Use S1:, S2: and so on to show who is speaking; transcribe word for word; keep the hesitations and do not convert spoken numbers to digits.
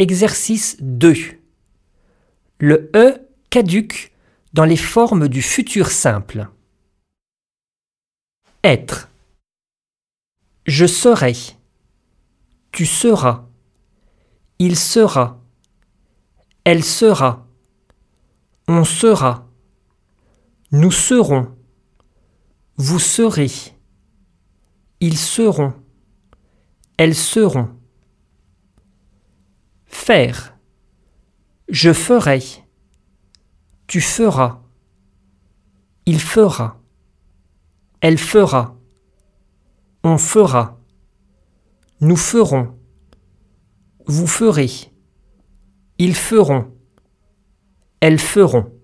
S1: Exercice deux. Le E caduque dans les formes du futur simple. Être. Je serai. Tu seras. Il sera. Elle sera. On sera. Nous serons. Vous serez. Ils seront. Elles seront. Faire. Je ferai. Tu feras. Il fera. Elle fera. On fera. Nous ferons. Vous ferez. Ils feront. Elles feront.